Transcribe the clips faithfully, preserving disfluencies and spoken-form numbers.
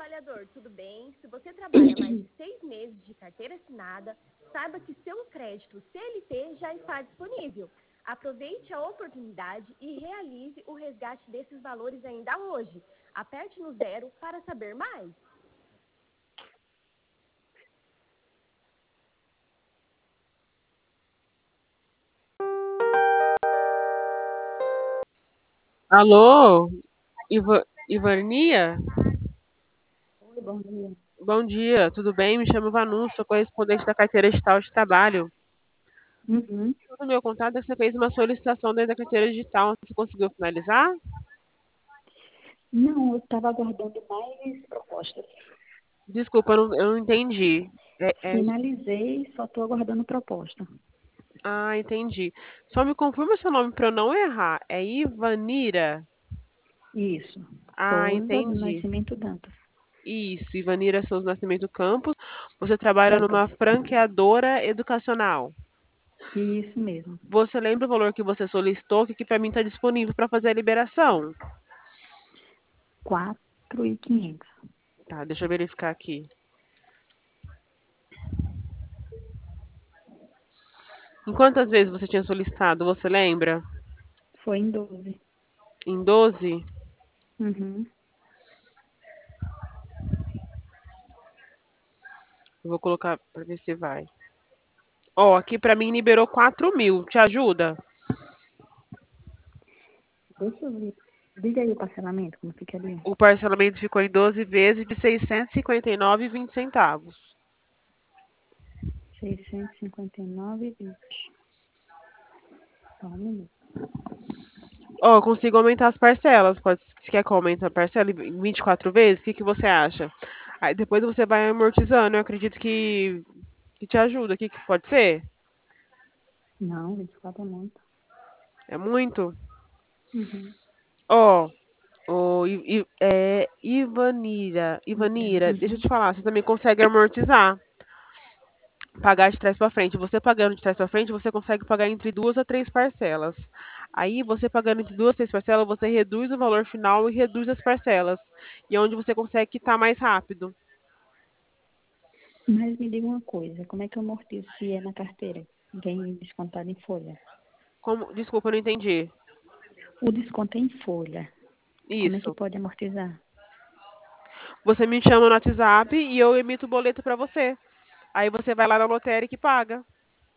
trabalhador, tudo bem? Se você trabalha mais de seis meses de carteira assinada, saiba que seu crédito C L T já está disponível. Aproveite a oportunidade e realize o resgate desses valores ainda hoje. Aperte no zero para saber mais. Alô, Iva, Ivania? Oi, bom dia. Bom dia, tudo bem? Me chamo Vanu, sou correspondente da carteira digital de trabalho. Uhum. O meu contato é que você fez uma solicitação dentro da carteira digital. Você conseguiu finalizar? Não, eu estava aguardando mais propostas. Desculpa, eu não, eu não entendi. É- é- Finalizei, só estou aguardando proposta. ah, entendi. Só me confirma seu nome para eu não errar. É Ivanira? Isso. Ah, Souza do entendi. Nascimento Dantas. Isso, Ivanira Souza Nascimento Campos. Você trabalha Dantas. numa franqueadora educacional. Isso mesmo. Você lembra o valor que você solicitou, que aqui para mim está disponível para fazer a liberação? Quatro e quinhentos. Tá, deixa eu verificar aqui. Em quantas vezes você tinha solicitado, você lembra? Foi em doze. Em doze? Uhum. Eu vou colocar para ver se vai. Ó, aqui para mim liberou quatro mil. Te ajuda? Deixa eu ver. Diga aí o parcelamento, como ficaria? O parcelamento ficou em doze vezes de seiscentos e cinquenta e nove e vinte centavos. seiscentos e cinquenta e nove e vinte. Só um minuto. Ó, eu consigo aumentar as parcelas. Pode, se quer que eu aumente a parcela em vinte e quatro vezes, o que, que você acha? Aí depois você vai amortizando. Eu acredito que, que te ajuda. O que, que pode ser? Não, vinte e quatro é muito. É muito? Uhum. Ó, ô, I- I- é, Ivanira, Ivanira, deixa eu Uhum. te falar, você também consegue amortizar, pagar de trás para frente. Você pagando de trás para frente, você consegue pagar entre duas a três parcelas. Aí, você pagando entre duas a três parcelas, você reduz o valor final e reduz as parcelas. E é onde você consegue quitar mais rápido. Mas me diga uma coisa, como é que eu amortizo se é na carteira? Vem descontado em folha. Como, desculpa, eu não entendi. O desconto é em folha. Como é que Isso. pode amortizar? Você me chama no WhatsApp e eu emito o boleto para você. Aí você vai lá na lotérica e paga.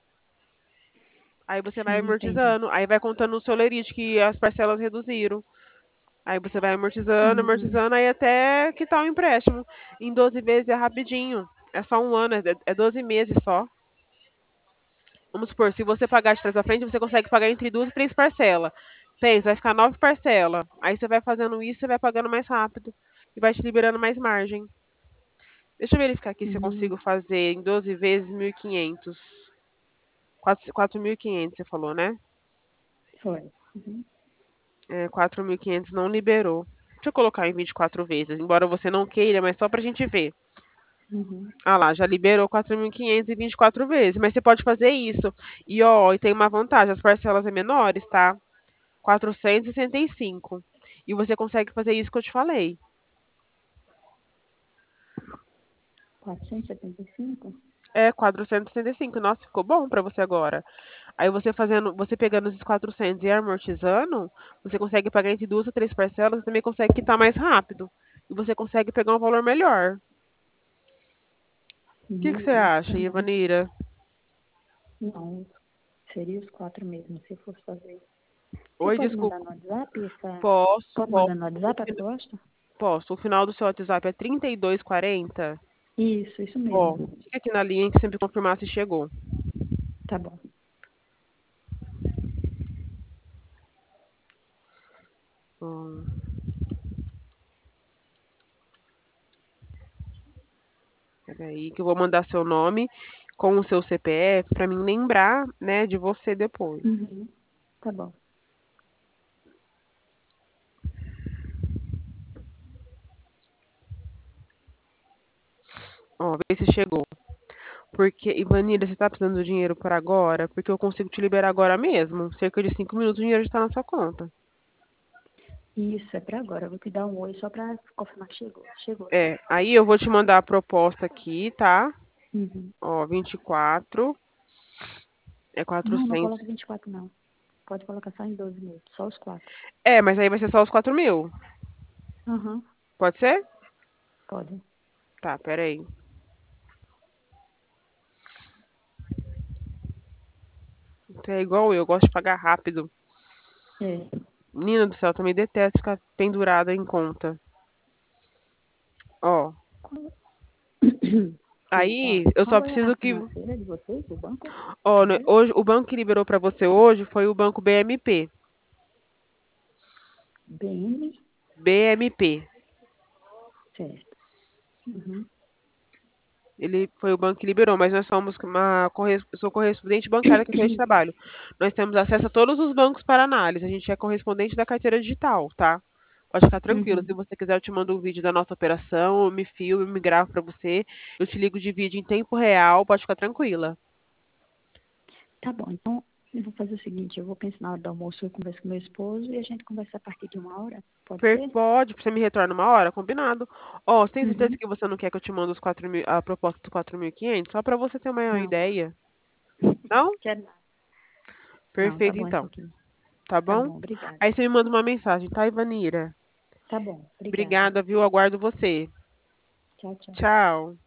Aí você vai Sim, entendi. amortizando. Aí vai contando no seu lerite que as parcelas reduziram. Aí você vai amortizando, Uhum. amortizando, aí até quitar o empréstimo. Em doze vezes é rapidinho. É só um ano, é é doze meses só. Vamos supor, se você pagar de trás pra frente, você consegue pagar entre duas e três parcelas. Pensa, vai ficar nove parcelas. Aí você vai fazendo isso, você vai pagando mais rápido. E vai te liberando mais margem. Deixa eu verificar aqui se eu Uhum. consigo fazer em doze vezes mil e quinhentos. quatro mil e quinhentos você falou, né? Foi. Uhum. É, quatro mil e quinhentos não liberou. Deixa eu colocar em vinte e quatro vezes, embora você não queira, mas só pra gente ver. Uhum. Ah lá, já liberou quatro mil e quinhentos e vinte e quatro vezes, mas você pode fazer isso. E ó, e tem uma vantagem, as parcelas é menores, tá? quatrocentos e sessenta e cinco. E você consegue fazer isso que eu te falei. quatrocentos e setenta e cinco? É, quatrocentos e sessenta e cinco. Nossa, ficou bom pra você agora. Aí você fazendo, você pegando esses quatrocentos e amortizando, você consegue pagar entre duas ou três parcelas, você também consegue quitar mais rápido. E você consegue pegar um valor melhor. O que que você Melhor, acha, tá bom. Ivanira? Não, seria os quatro mesmo, se eu fosse fazer. Você Oi, pode mandar desculpa. no WhatsApp essa... Posso, Pode posso. mandar no O WhatsApp a fina- proposta? Posso. O final do seu WhatsApp é trinta e dois quarenta. Isso, isso Ó, mesmo. fica aqui na linha que sempre confirmar se chegou. Tá bom. Hum, peraí, que eu vou mandar seu nome com o seu C P F pra mim lembrar, né, de você depois. Uhum. Tá bom. Ó, vê se chegou. Porque, Ivanira, você tá precisando do dinheiro por agora? Porque eu consigo te liberar agora mesmo. Cerca de cinco minutos o dinheiro está na sua conta. Isso, é pra agora. Eu vou te dar um oi só pra confirmar que chegou. Chegou, tá? É, aí eu vou te mandar a proposta aqui, tá? Uhum. Ó, vinte e quatro é Não, não quatrocentos. coloca vinte e quatro, não. Pode colocar só em doze mil. Só os quatro. É, mas aí vai ser só os quatro mil. Aham, Pode ser? pode. Tá, peraí. Você é igual eu, eu gosto de pagar rápido. É. Menina do céu, eu também detesto ficar pendurada em conta. Ó, Sim, ó. aí eu só Qual é a preciso que. financeira de vocês, do banco? Ó, né, Primeiro? hoje, o banco que liberou pra você hoje foi o banco B M P. B M? B M P. Certo. Uhum. Ele foi o banco que liberou, mas nós somos uma corres- eu sou correspondente bancária que fez trabalho. Nós temos acesso a todos os bancos para análise. A gente é correspondente da carteira digital, tá? Pode ficar tranquilo. Uhum. Se você quiser, eu te mando um vídeo da nossa operação, eu me filmo, eu me gravo para você. Eu te ligo de vídeo em tempo real, pode ficar tranquila. Tá bom, então eu vou fazer o seguinte, eu vou pensar na hora do almoço, eu converso com meu esposo e a gente conversa a partir de uma hora, pode Per- ser? Pode, você me retorna uma hora, combinado. Ó, você tem certeza Uhum. que você não quer que eu te mande os quatro mil, a proposta dos quatro mil e quinhentos? Só para você ter uma Não, ideia. Não? quero nada. Não, tá Perfeito, bom isso então. aqui. Tá Tá bom? bom, obrigada. Aí você me manda uma mensagem, tá, Ivanira? Tá bom, obrigada. Obrigada, viu? Aguardo você. Tchau, tchau. Tchau.